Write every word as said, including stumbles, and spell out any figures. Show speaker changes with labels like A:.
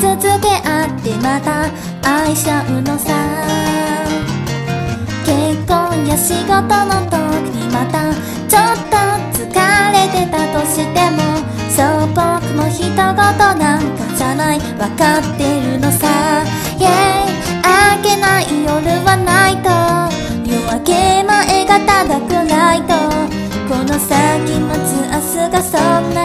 A: 続け合ってまた愛し合うのさ。結婚や仕事の時にまたちょっと疲れてたとしても、そう僕も人事なんかじゃない、わかってるのさ。Yeah、明けない夜はないと、夜明け前が高くないと、この先待つ明日がそんな